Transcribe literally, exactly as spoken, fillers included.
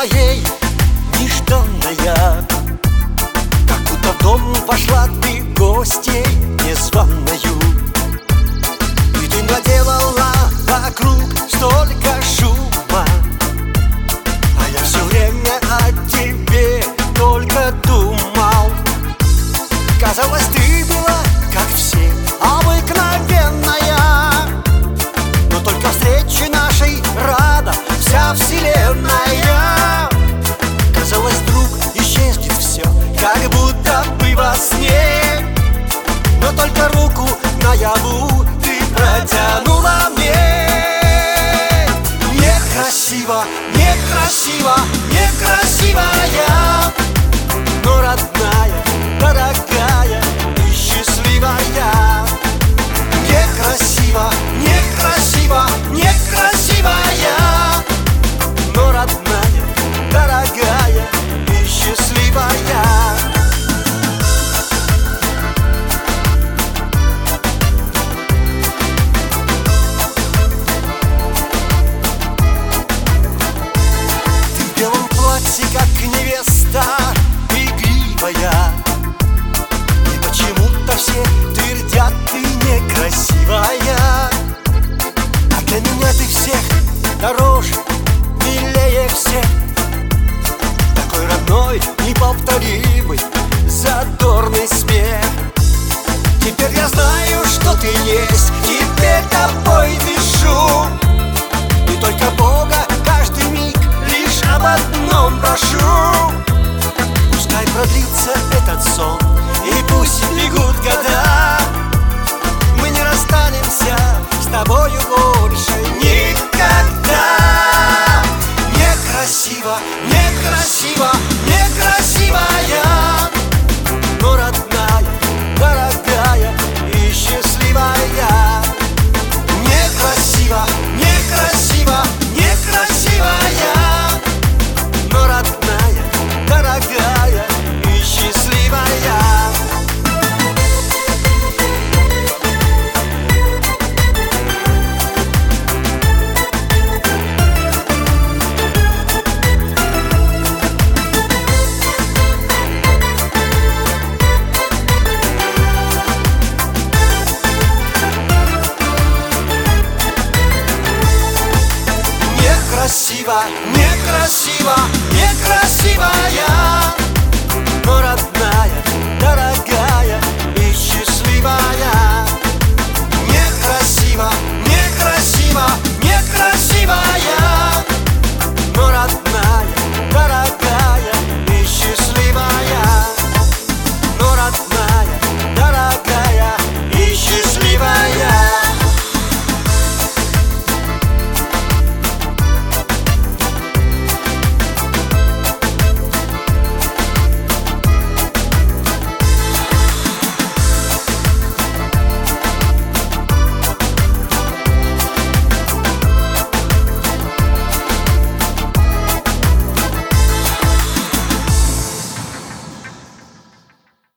моей нежданная, как будто в дом вошла ты гостей незваную. И ты наделала вокруг столько шума, а я все время о тебе только думал. Казалось, ты была, как все, обыкновенная, но только встречи нашей рада вся вселенная. Казалось, вдруг исчезнет все, как будто бы во сне, но только руку наяву ты протянула мне. Некрасиво, некрасиво, некрасивая, но родная, дорогая и счастливая. Некрасиво, некрасиво, некрасивая, но родная, дорогая и счастливая. Ты в белом платье, как невеста игривая, и почему-то все твердят, ты некрасивая. А для меня ты всех дороже, милее всех, такой родной, неповторимый, задорный смех. Теперь я знаю, что ты есть, теперь тобой дышу, и только Бога каждый миг лишь об одном прошу. Пускай продлится этот сон, и пусть бегут года, мы не расстанемся с тобою больше никогда. Некрасиво, некрасиво, некрасивая,